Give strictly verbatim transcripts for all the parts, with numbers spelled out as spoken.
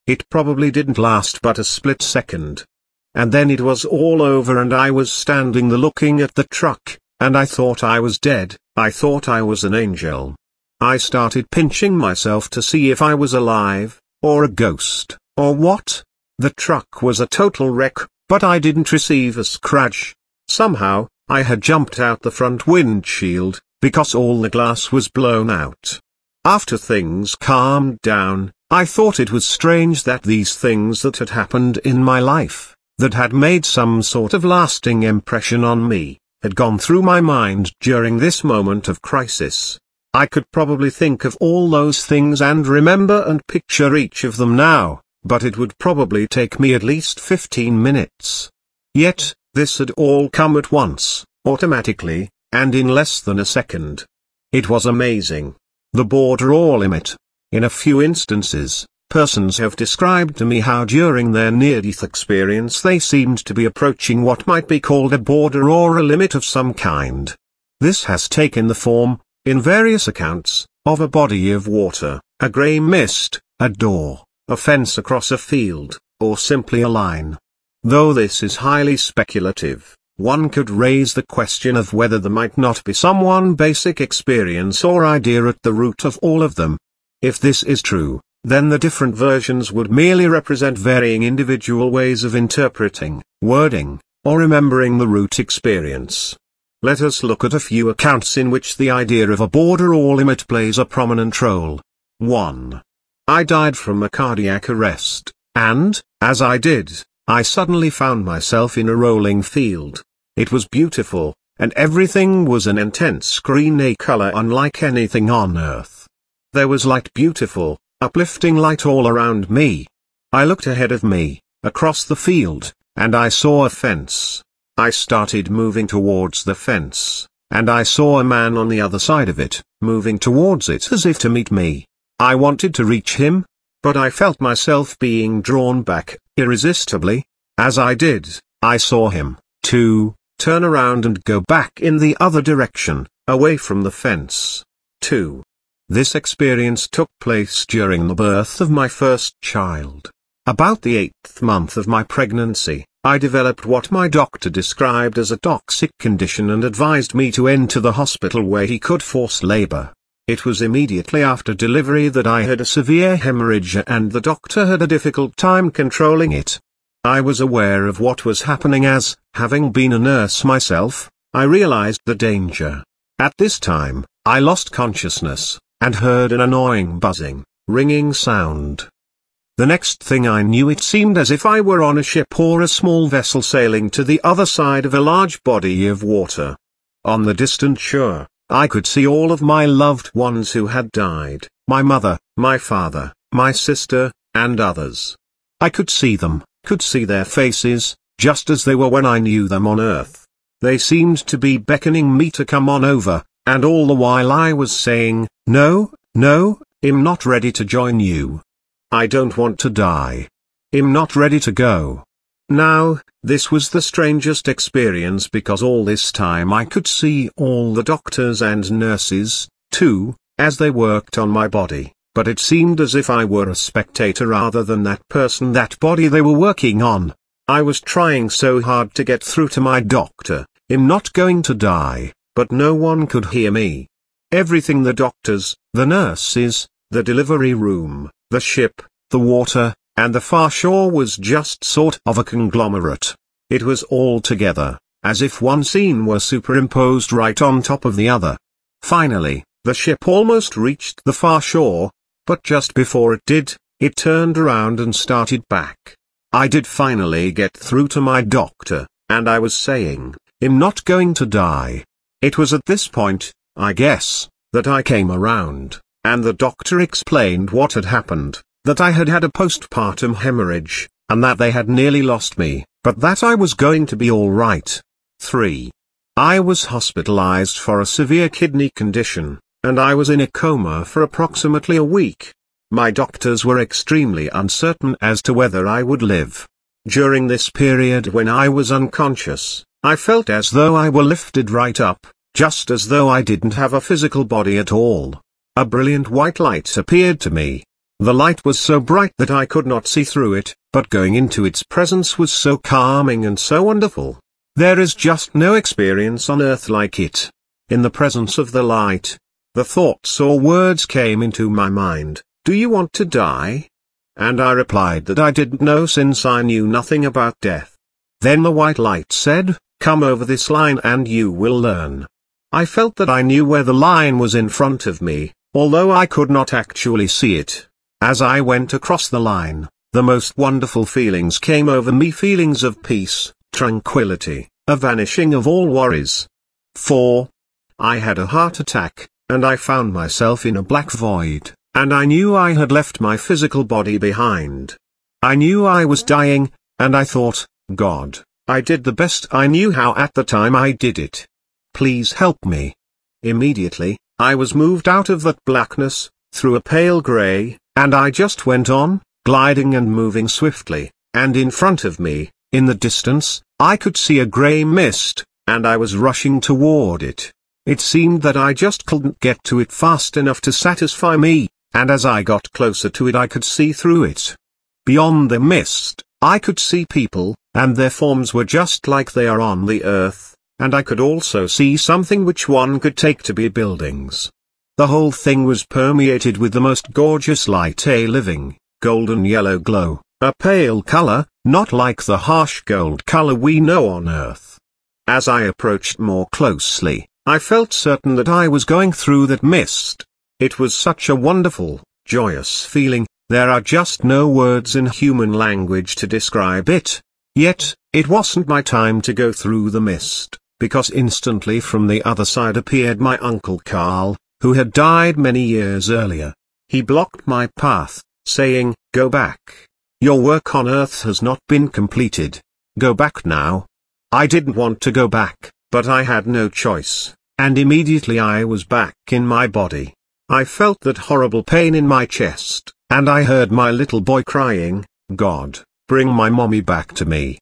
It probably didn't last but a split second. And then it was all over and I was standing there looking at the truck, and I thought I was dead. I thought I was an angel. I started pinching myself to see if I was alive, or a ghost, or what. The truck was a total wreck, but I didn't receive a scratch. Somehow, I had jumped out the front windshield, because all the glass was blown out. After things calmed down, I thought it was strange that these things that had happened in my life, that had made some sort of lasting impression on me, had gone through my mind during this moment of crisis. I could probably think of all those things and remember and picture each of them now, but it would probably take me at least fifteen minutes. Yet, this had all come at once, automatically, and in less than a second. It was amazing. The border or limit. In a few instances, persons have described to me how during their near-death experience they seemed to be approaching what might be called a border or a limit of some kind. This has taken the form, in various accounts, of a body of water, a grey mist, a door, a fence across a field, or simply a line. Though this is highly speculative, one could raise the question of whether there might not be some one basic experience or idea at the root of all of them. If this is true, then the different versions would merely represent varying individual ways of interpreting, wording, or remembering the root experience. Let us look at a few accounts in which the idea of a border or limit plays a prominent role. one. I died from a cardiac arrest, and, as I did, I suddenly found myself in a rolling field. It was beautiful, and everything was an intense green color unlike anything on earth. There was light, beautiful, uplifting light all around me. I looked ahead of me, across the field, and I saw a fence. I started moving towards the fence, and I saw a man on the other side of it, moving towards it as if to meet me. I wanted to reach him, but I felt myself being drawn back, irresistibly. As I did, I saw him, too, turn around and go back in the other direction, away from the fence. two. This experience took place during the birth of my first child. About the eighth month of my pregnancy, I developed what my doctor described as a toxic condition and advised me to enter the hospital where he could force labor. It was immediately after delivery that I had a severe hemorrhage and the doctor had a difficult time controlling it. I was aware of what was happening as, having been a nurse myself, I realized the danger. At this time, I lost consciousness, and heard an annoying buzzing, ringing sound. The next thing I knew, it seemed as if I were on a ship or a small vessel sailing to the other side of a large body of water. On the distant shore, I could see all of my loved ones who had died, my mother, my father, my sister, and others. I could see them, could see their faces, just as they were when I knew them on earth. They seemed to be beckoning me to come on over, and all the while I was saying, no, no, I'm not ready to join you. I don't want to die. I'm not ready to go. Now, this was the strangest experience because all this time I could see all the doctors and nurses, too, as they worked on my body, but it seemed as if I were a spectator rather than that person, that body they were working on. I was trying so hard to get through to my doctor, I'm not going to die, but no one could hear me. Everything, the doctors, the nurses, the delivery room, the ship, the water, and the far shore was just sort of a conglomerate. It was all together, as if one scene were superimposed right on top of the other. Finally, the ship almost reached the far shore, but just before it did, it turned around and started back. I did finally get through to my doctor, and I was saying, I'm not going to die. It was at this point, I guess, that I came around, and the doctor explained what had happened, that I had had a postpartum hemorrhage, and that they had nearly lost me, but that I was going to be all right. three. I was hospitalized for a severe kidney condition, and I was in a coma for approximately a week. My doctors were extremely uncertain as to whether I would live. During this period when I was unconscious, I felt as though I were lifted right up, just as though I didn't have a physical body at all. A brilliant white light appeared to me. The light was so bright that I could not see through it, but going into its presence was so calming and so wonderful. There is just no experience on earth like it. In the presence of the light, the thoughts or words came into my mind, "Do you want to die?" And I replied that I didn't know since I knew nothing about death. Then the white light said, "Come over this line and you will learn." I felt that I knew where the line was in front of me, although I could not actually see it. As I went across the line, the most wonderful feelings came over me, feelings of peace, tranquility, a vanishing of all worries. four. I had a heart attack, and I found myself in a black void, and I knew I had left my physical body behind. I knew I was dying, and I thought, God, I did the best I knew how at the time I did it. Please help me. Immediately, I was moved out of that blackness, through a pale grey, and I just went on, gliding and moving swiftly, and in front of me, in the distance, I could see a grey mist, and I was rushing toward it. It seemed that I just couldn't get to it fast enough to satisfy me, and as I got closer to it I could see through it. Beyond the mist, I could see people, and their forms were just like they are on the earth, and I could also see something which one could take to be buildings. The whole thing was permeated with the most gorgeous light, a living, golden yellow glow, a pale color, not like the harsh gold color we know on earth. As I approached more closely, I felt certain that I was going through that mist. It was such a wonderful, joyous feeling, there are just no words in human language to describe it. Yet, it wasn't my time to go through the mist, because instantly from the other side appeared my Uncle Carl, who had died many years earlier. He blocked my path, saying, "Go back. Your work on earth has not been completed. Go back now." I didn't want to go back, but I had no choice, and immediately I was back in my body. I felt that horrible pain in my chest, and I heard my little boy crying, "God, bring my mommy back to me."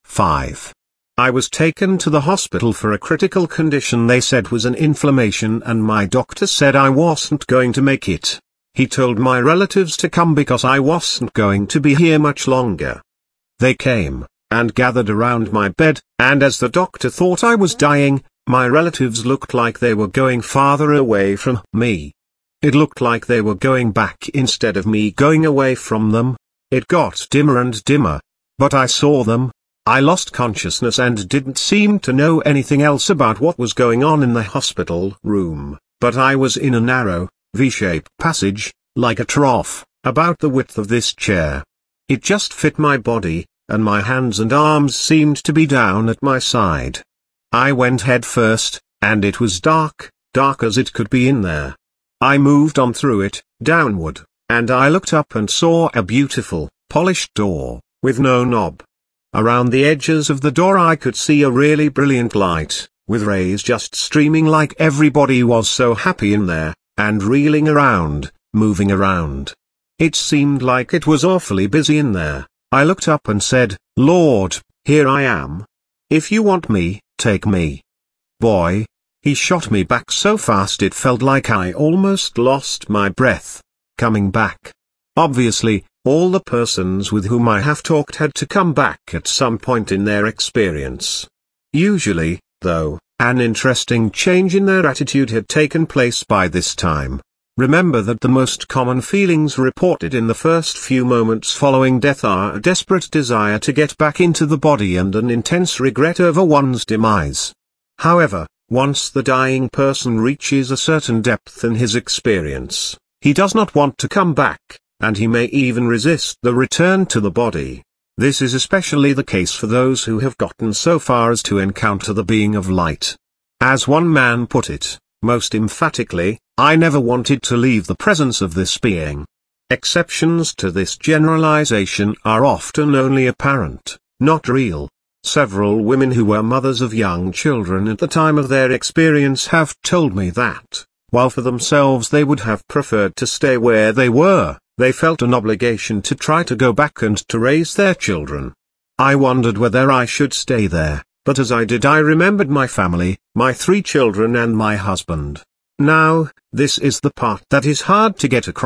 five. I was taken to the hospital for a critical condition they said was an inflammation, and my doctor said I wasn't going to make it. He told my relatives to come because I wasn't going to be here much longer. They came, and gathered around my bed, and as the doctor thought I was dying, my relatives looked like they were going farther away from me. It looked like they were going back instead of me going away from them. It got dimmer and dimmer, but I saw them. I lost consciousness and didn't seem to know anything else about what was going on in the hospital room, but I was in a narrow, V-shaped passage, like a trough, about the width of this chair. It just fit my body, and my hands and arms seemed to be down at my side. I went head first, and it was dark, dark as it could be in there. I moved on through it, downward, and I looked up and saw a beautiful, polished door, with no knob. Around the edges of the door I could see a really brilliant light, with rays just streaming like everybody was so happy in there, and reeling around, moving around. It seemed like it was awfully busy in there. I looked up and said, "Lord, here I am. If you want me, take me." Boy, he shot me back so fast it felt like I almost lost my breath. Coming back. Obviously, all the persons with whom I have talked had to come back at some point in their experience. Usually, though, an interesting change in their attitude had taken place by this time. Remember that the most common feelings reported in the first few moments following death are a desperate desire to get back into the body and an intense regret over one's demise. However, once the dying person reaches a certain depth in his experience, he does not want to come back, and he may even resist the return to the body. This is especially the case for those who have gotten so far as to encounter the being of light. As one man put it, most emphatically, "I never wanted to leave the presence of this being." Exceptions to this generalization are often only apparent, not real. Several women who were mothers of young children at the time of their experience have told me that, while for themselves they would have preferred to stay where they were, they felt an obligation to try to go back and to raise their children. I wondered whether I should stay there, but as I did I remembered my family, my three children and my husband. Now, this is the part that is hard to get across.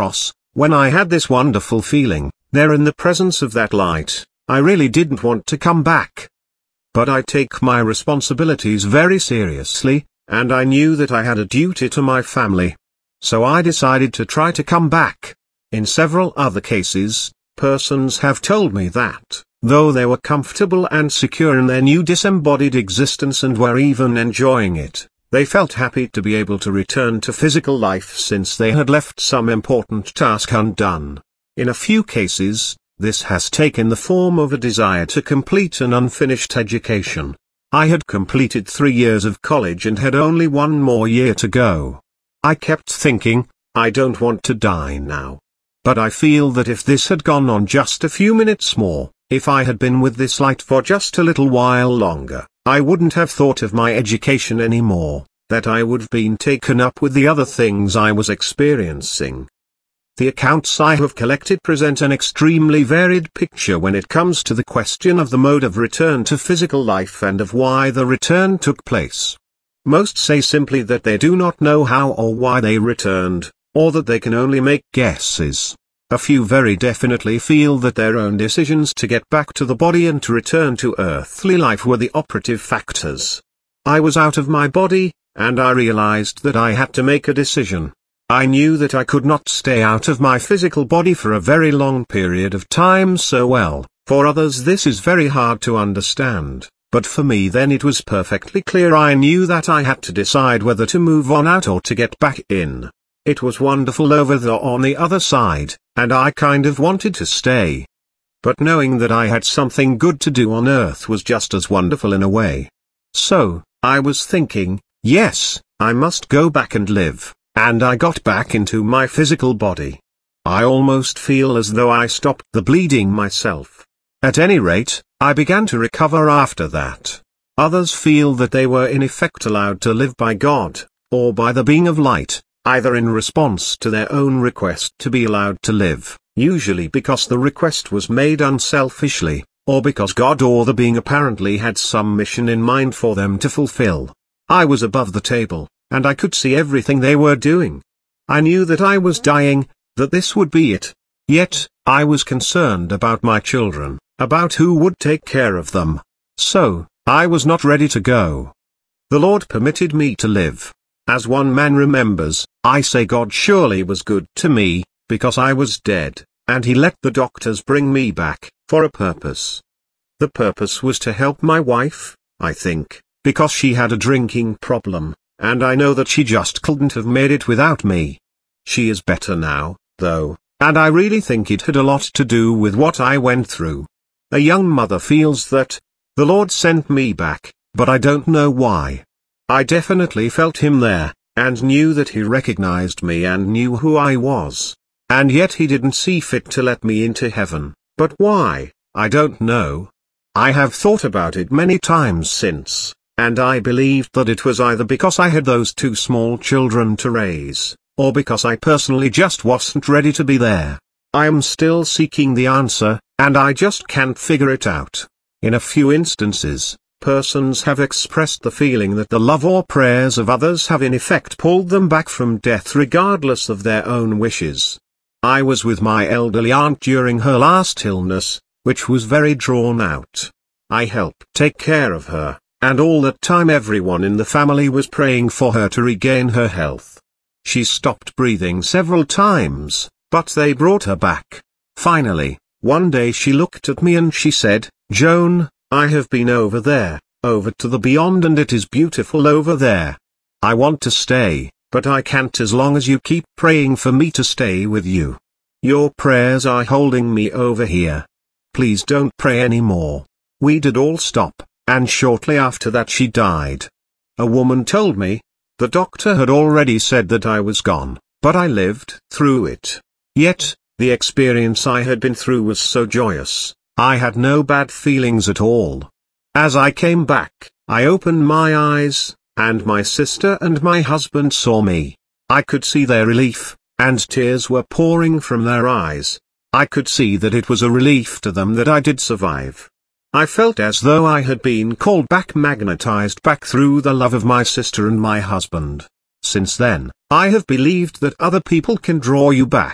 When I had this wonderful feeling, there in the presence of that light, I really didn't want to come back. But I take my responsibilities very seriously, and I knew that I had a duty to my family. So I decided to try to come back. In several other cases, persons have told me that, though they were comfortable and secure in their new disembodied existence and were even enjoying it, they felt happy to be able to return to physical life since they had left some important task undone. In a few cases, this has taken the form of a desire to complete an unfinished education. I had completed three years of college and had only one more year to go. I kept thinking, I don't want to die now. But I feel that if this had gone on just a few minutes more, if I had been with this light for just a little while longer, I wouldn't have thought of my education anymore, that I would have been taken up with the other things I was experiencing. The accounts I have collected present an extremely varied picture when it comes to the question of the mode of return to physical life and of why the return took place. Most say simply that they do not know how or why they returned, or that they can only make guesses. A few very definitely feel that their own decisions to get back to the body and to return to earthly life were the operative factors. I was out of my body, and I realized that I had to make a decision. I knew that I could not stay out of my physical body for a very long period of time so well. For others this is very hard to understand, but for me then it was perfectly clear. I knew that I had to decide whether to move on out or to get back in. It was wonderful over there on the other side, and I kind of wanted to stay. But knowing that I had something good to do on earth was just as wonderful in a way. So, I was thinking, yes, I must go back and live, and I got back into my physical body. I almost feel as though I stopped the bleeding myself. At any rate, I began to recover after that. Others feel that they were in effect allowed to live by God, or by the being of light, either in response to their own request to be allowed to live, usually because the request was made unselfishly, or because God or the being apparently had some mission in mind for them to fulfill. I was above the table, and I could see everything they were doing. I knew that I was dying, that this would be it. Yet, I was concerned about my children, about who would take care of them. So, I was not ready to go. The Lord permitted me to live. As one man remembers, I say God surely was good to me, because I was dead, and he let the doctors bring me back, for a purpose. The purpose was to help my wife, I think, because she had a drinking problem, and I know that she just couldn't have made it without me. She is better now, though, and I really think it had a lot to do with what I went through. A young mother feels that the Lord sent me back, but I don't know why. I definitely felt him there, and knew that he recognized me and knew who I was. And yet he didn't see fit to let me into heaven, but why, I don't know. I have thought about it many times since, and I believed that it was either because I had those two small children to raise, or because I personally just wasn't ready to be there. I am still seeking the answer, and I just can't figure it out. In a few instances, persons have expressed the feeling that the love or prayers of others have in effect pulled them back from death regardless of their own wishes. I was with my elderly aunt during her last illness, which was very drawn out. I helped take care of her, and all that time everyone in the family was praying for her to regain her health. She stopped breathing several times, but they brought her back. Finally, one day she looked at me and she said, "Joan, I have been over there, over to the beyond, and it is beautiful over there. I want to stay, but I can't as long as you keep praying for me to stay with you. Your prayers are holding me over here. Please don't pray anymore." We did all stop, and shortly after that she died. A woman told me, the doctor had already said that I was gone, but I lived through it. Yet, the experience I had been through was so joyous. I had no bad feelings at all. As I came back, I opened my eyes, and my sister and my husband saw me. I could see their relief, and tears were pouring from their eyes. I could see that it was a relief to them that I did survive. I felt as though I had been called back, magnetized back through the love of my sister and my husband. Since then, I have believed that other people can draw you back.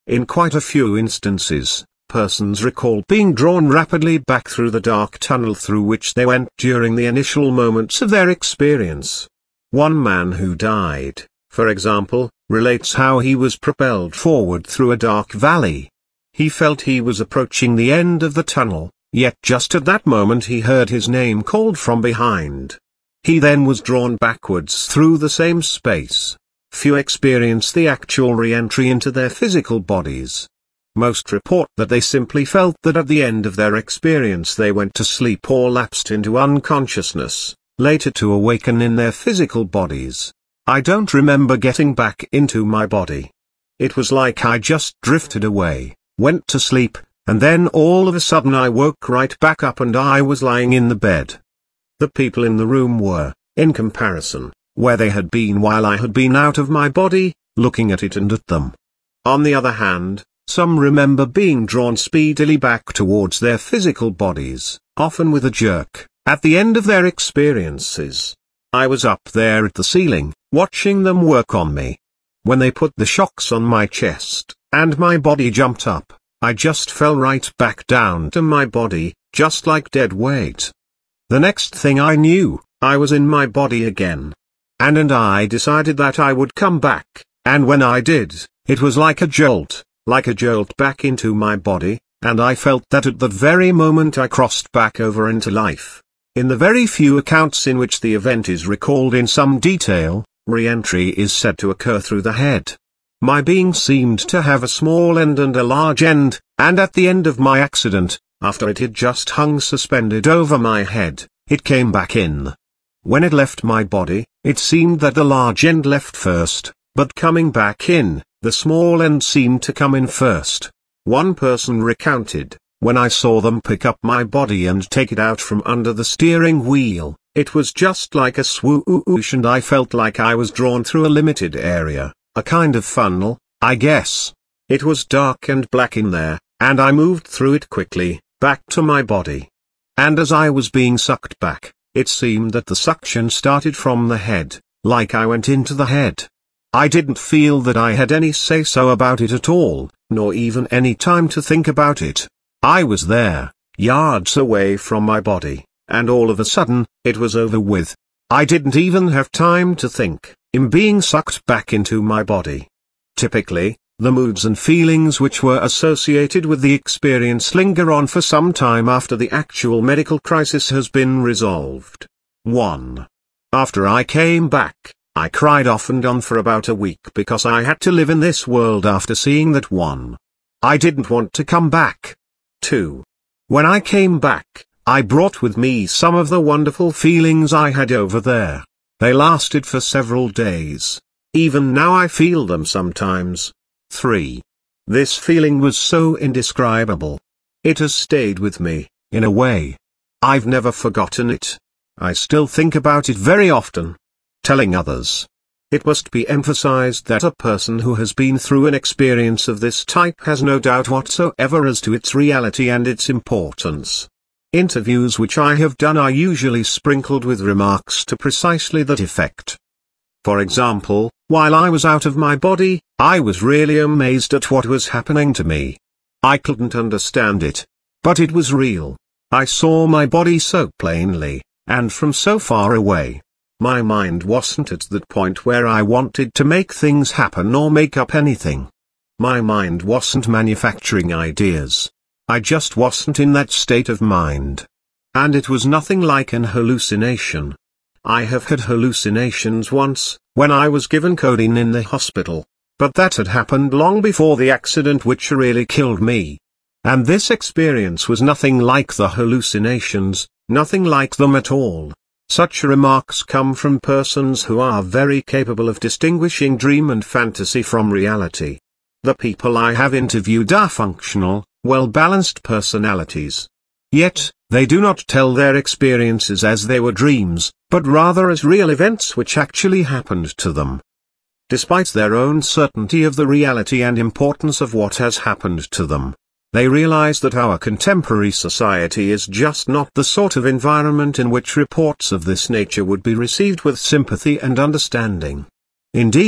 In quite a few instances, persons recall being drawn rapidly back through the dark tunnel through which they went during the initial moments of their experience. One man who died, for example, relates how he was propelled forward through a dark valley. He felt he was approaching the end of the tunnel, yet just at that moment he heard his name called from behind. He then was drawn backwards through the same space. Few experience the actual re-entry into their physical bodies. Most report that they simply felt that at the end of their experience they went to sleep or lapsed into unconsciousness, later to awaken in their physical bodies. I don't remember getting back into my body. It was like I just drifted away, went to sleep, and then all of a sudden I woke right back up and I was lying in the bed. The people in the room were, in comparison, where they had been while I had been out of my body, looking at it and at them. On the other hand, some remember being drawn speedily back towards their physical bodies, often with a jerk, at the end of their experiences. I was up there at the ceiling, watching them work on me. When they put the shocks on my chest, and my body jumped up, I just fell right back down to my body, just like dead weight. The next thing I knew, I was in my body again. And and I decided that I would come back, and when I did, it was like a jolt, like a jolt back into my body, and I felt that at that very moment I crossed back over into life. In the very few accounts in which the event is recalled in some detail, re-entry is said to occur through the head. My being seemed to have a small end and a large end, and at the end of my accident, after it had just hung suspended over my head, it came back in. When it left my body, it seemed that the large end left first, but coming back in, the small end seemed to come in first. One person recounted, when I saw them pick up my body and take it out from under the steering wheel, it was just like a swoosh and I felt like I was drawn through a limited area, a kind of funnel, I guess. It was dark and black in there, and I moved through it quickly, back to my body. And as I was being sucked back, it seemed that the suction started from the head, like I went into the head. I didn't feel that I had any say-so about it at all, nor even any time to think about it. I was there, yards away from my body, and all of a sudden, it was over with. I didn't even have time to think, in being sucked back into my body. Typically, the moods and feelings which were associated with the experience linger on for some time after the actual medical crisis has been resolved. one. After I came back, I cried off and on for about a week because I had to live in this world after seeing that one. I didn't want to come back. two. When I came back, I brought with me some of the wonderful feelings I had over there. They lasted for several days. Even now I feel them sometimes. three. This feeling was so indescribable. It has stayed with me, in a way. I've never forgotten it. I still think about it very often. Telling others. It must be emphasized that a person who has been through an experience of this type has no doubt whatsoever as to its reality and its importance. Interviews which I have done are usually sprinkled with remarks to precisely that effect. For example, while I was out of my body, I was really amazed at what was happening to me. I couldn't understand it. But it was real. I saw my body so plainly, and from so far away. My mind wasn't at that point where I wanted to make things happen or make up anything. My mind wasn't manufacturing ideas. I just wasn't in that state of mind. And it was nothing like an hallucination. I have had hallucinations once, when I was given codeine in the hospital, but that had happened long before the accident which really killed me. And this experience was nothing like the hallucinations, nothing like them at all. Such remarks come from persons who are very capable of distinguishing dream and fantasy from reality. The people I have interviewed are functional, well-balanced personalities. Yet, they do not tell their experiences as they were dreams, but rather as real events which actually happened to them. Despite their own certainty of the reality and importance of what has happened to them, they realize that our contemporary society is just not the sort of environment in which reports of this nature would be received with sympathy and understanding. Indeed,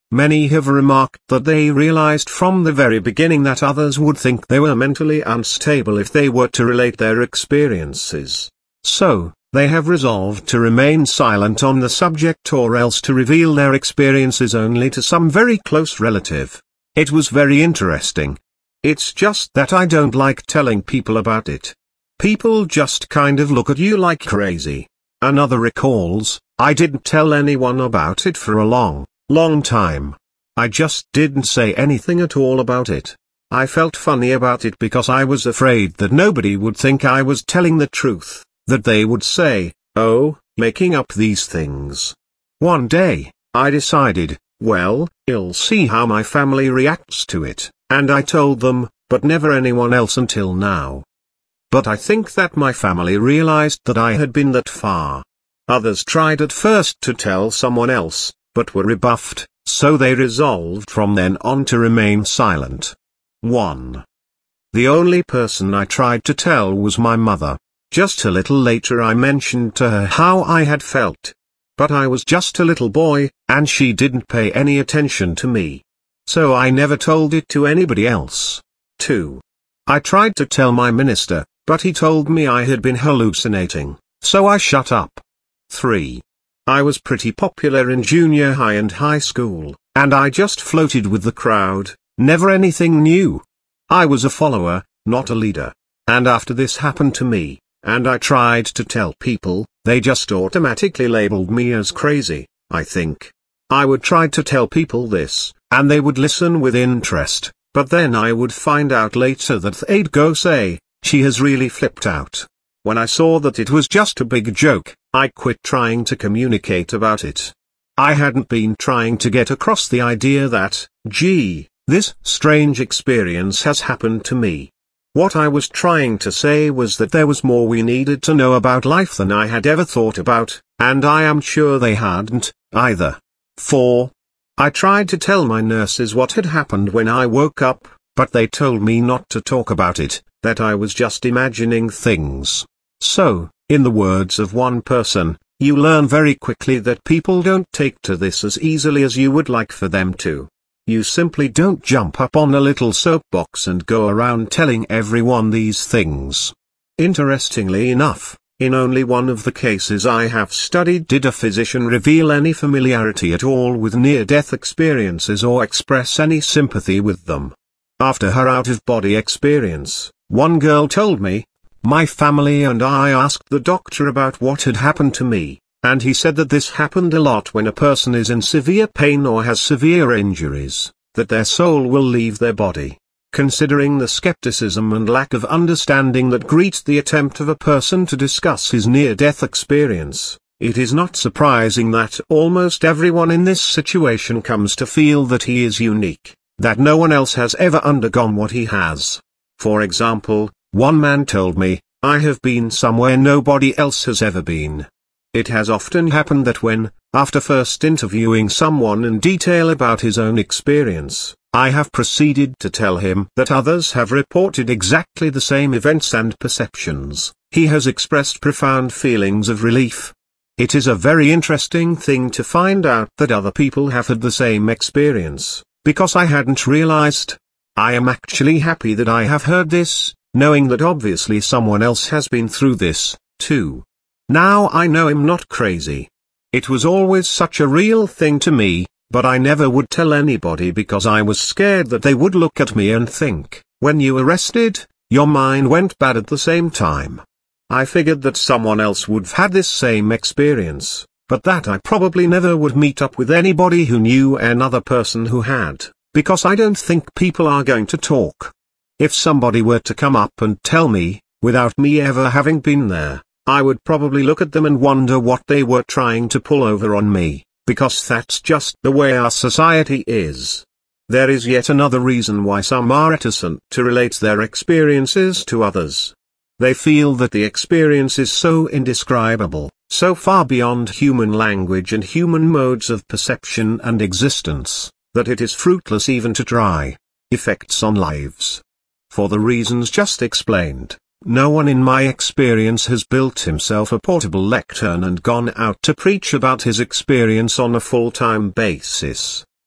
Many have remarked that they realized from the very beginning that others would think they were mentally unstable if they were to relate their experiences. So, they have resolved to remain silent on the subject or else to reveal their experiences only to some very close relative. It was very interesting. It's just that I don't like telling people about it. People just kind of look at you like crazy. Another recalls, I didn't tell anyone about it for a long, long time. I just didn't say anything at all about it. I felt funny about it because I was afraid that nobody would think I was telling the truth, that they would say, oh, making up these things. One day, I decided, well, I'll see how my family reacts to it, and I told them, but never anyone else until now. But I think that my family realized that I had been that far. Others tried at first to tell someone else, but were rebuffed, so they resolved from then on to remain silent. one. The only person I tried to tell was my mother. Just a little later I mentioned to her how I had felt. But I was just a little boy, and she didn't pay any attention to me. So I never told it to anybody else. two. I tried to tell my minister, but he told me I had been hallucinating, so I shut up. three. I was pretty popular in junior high and high school, and I just floated with the crowd, never anything new. I was a follower, not a leader. And after this happened to me, and I tried to tell people, they just automatically labeled me as crazy, I think. I would try to tell people this, and they would listen with interest, but then I would find out later that they'd go say, she has really flipped out. When I saw that it was just a big joke, I quit trying to communicate about it. I hadn't been trying to get across the idea that, gee, this strange experience has happened to me. What I was trying to say was that there was more we needed to know about life than I had ever thought about, and I am sure they hadn't, either. four. I tried to tell my nurses what had happened when I woke up, but they told me not to talk about it, that I was just imagining things. So, in the words of one person, you learn very quickly that people don't take to this as easily as you would like for them to. You simply don't jump up on a little soapbox and go around telling everyone these things. Interestingly enough, in only one of the cases I have studied did a physician reveal any familiarity at all with near-death experiences or express any sympathy with them. After her out-of-body experience, one girl told me, my family and I asked the doctor about what had happened to me, and he said that this happened a lot when a person is in severe pain or has severe injuries, that their soul will leave their body. Considering the skepticism and lack of understanding that greet the attempt of a person to discuss his near-death experience, it is not surprising that almost everyone in this situation comes to feel that he is unique, that no one else has ever undergone what he has. For example, one man told me, I have been somewhere nobody else has ever been. It has often happened that when, after first interviewing someone in detail about his own experience, I have proceeded to tell him that others have reported exactly the same events and perceptions, he has expressed profound feelings of relief. It is a very interesting thing to find out that other people have had the same experience, because I hadn't realized. I am actually happy that I have heard this, knowing that obviously someone else has been through this, too. Now I know I'm not crazy. It was always such a real thing to me, but I never would tell anybody because I was scared that they would look at me and think, when you arrested, your mind went bad at the same time. I figured that someone else would have had this same experience, but that I probably never would meet up with anybody who knew another person who had, because I don't think people are going to talk. If somebody were to come up and tell me, without me ever having been there, I would probably look at them and wonder what they were trying to pull over on me, because that's just the way our society is. There is yet another reason why some are reticent to relate their experiences to others. They feel that the experience is so indescribable, so far beyond human language and human modes of perception and existence, that it is fruitless even to try. Effects on lives. For the reasons just explained, no one in my experience has built himself a portable lectern and gone out to preach about his experience on a full-time basis.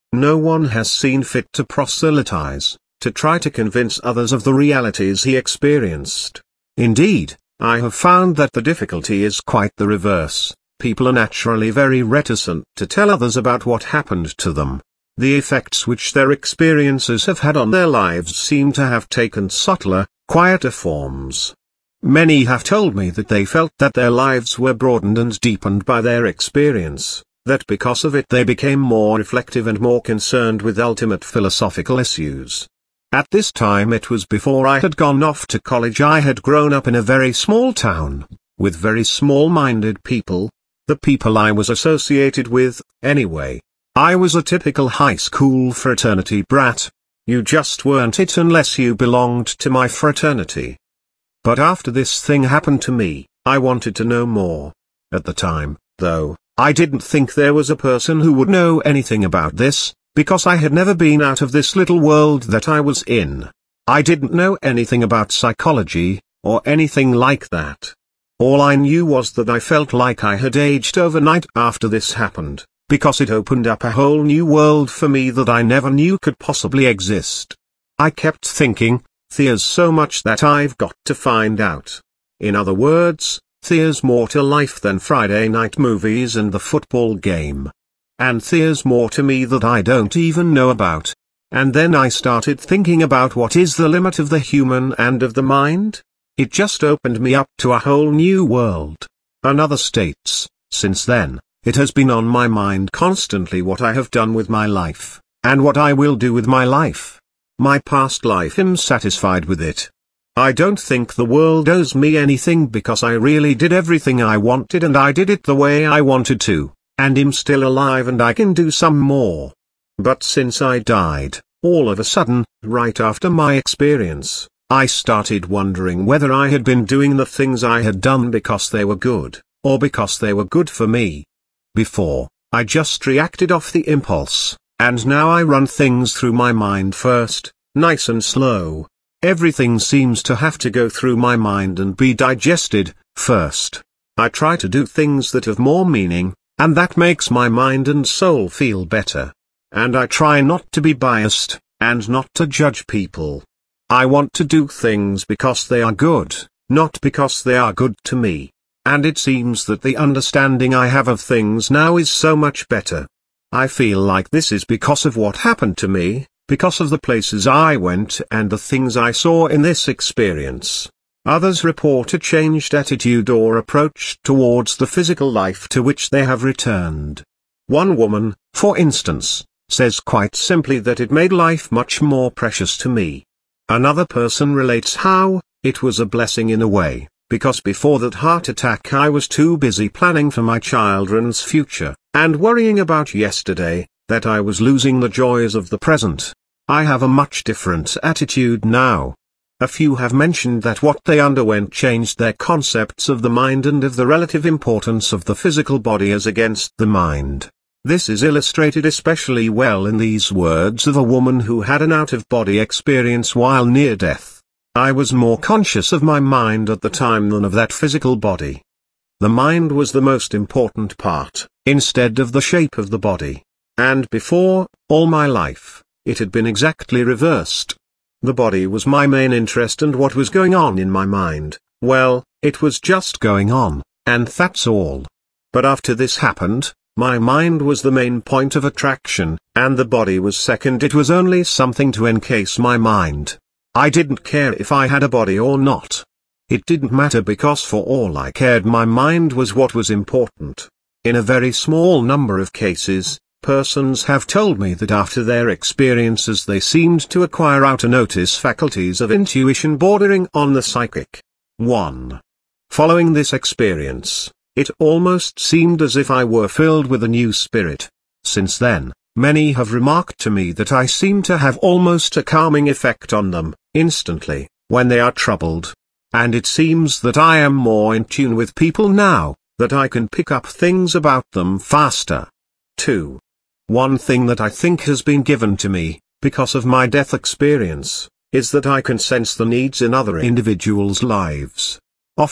No one has seen fit to proselytize, to try to convince others of the realities he experienced. Indeed, I have found that the difficulty is quite the reverse. People are naturally very reticent to tell others about what happened to them. The effects which their experiences have had on their lives seem to have taken subtler, quieter forms. Many have told me that they felt that their lives were broadened and deepened by their experience, that because of it they became more reflective and more concerned with ultimate philosophical issues. At this time, it was before I had gone off to college. I had grown up in a very small town, with very small-minded people, the people I was associated with, anyway. I was a typical high school fraternity brat. You just weren't it unless you belonged to my fraternity. But after this thing happened to me, I wanted to know more. At the time, though, I didn't think there was a person who would know anything about this, because I had never been out of this little world that I was in. I didn't know anything about psychology, or anything like that. All I knew was that I felt like I had aged overnight after this happened, because it opened up a whole new world for me that I never knew could possibly exist. I kept thinking, there's so much that I've got to find out. In other words, there's more to life than Friday night movies and the football game. And there's more to me that I don't even know about. And then I started thinking about what is the limit of the human and of the mind? It just opened me up to a whole new world. Another states, since then, it has been on my mind constantly what I have done with my life, and what I will do with my life. My past life, I'm satisfied with it. I don't think the world owes me anything because I really did everything I wanted and I did it the way I wanted to, and I'm still alive and I can do some more. But since I died, all of a sudden, right after my experience, I started wondering whether I had been doing the things I had done because they were good, or because they were good for me. Before, I just reacted off the impulse, and now I run things through my mind first, nice and slow. Everything seems to have to go through my mind and be digested, first. I try to do things that have more meaning, and that makes my mind and soul feel better. And I try not to be biased, and not to judge people. I want to do things because they are good, not because they are good to me. And it seems that the understanding I have of things now is so much better. I feel like this is because of what happened to me, because of the places I went and the things I saw in this experience. Others report a changed attitude or approach towards the physical life to which they have returned. One woman, for instance, says quite simply that it made life much more precious to me. Another person relates how, it was a blessing in a way, because before that heart attack I was too busy planning for my children's future, and worrying about yesterday, that I was losing the joys of the present. I have a much different attitude now. A few have mentioned that what they underwent changed their concepts of the mind and of the relative importance of the physical body as against the mind. This is illustrated especially well in these words of a woman who had an out-of-body experience while near death. I was more conscious of my mind at the time than of that physical body. The mind was the most important part, instead of the shape of the body. And before, all my life, it had been exactly reversed. The body was my main interest, and what was going on in my mind, well, it was just going on, and that's all. But after this happened, my mind was the main point of attraction, and the body was second. It was only something to encase my mind. I didn't care if I had a body or not. It didn't matter because for all I cared, my mind was what was important. In a very small number of cases, persons have told me that after their experiences they seemed to acquire out-of-notice faculties of intuition bordering on the psychic. one. Following this experience, it almost seemed as if I were filled with a new spirit. Since then, many have remarked to me that I seem to have almost a calming effect on them, instantly, when they are troubled. And it seems that I am more in tune with people now, that I can pick up things about them faster. two. One thing that I think has been given to me, because of my death experience, is that I can sense the needs in other individuals' lives. Often,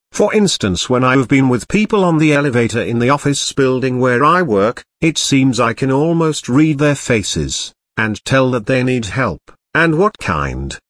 For instance, when I've been with people on the elevator in the office building where I work, it seems I can almost read their faces, and tell that they need help, and what kind.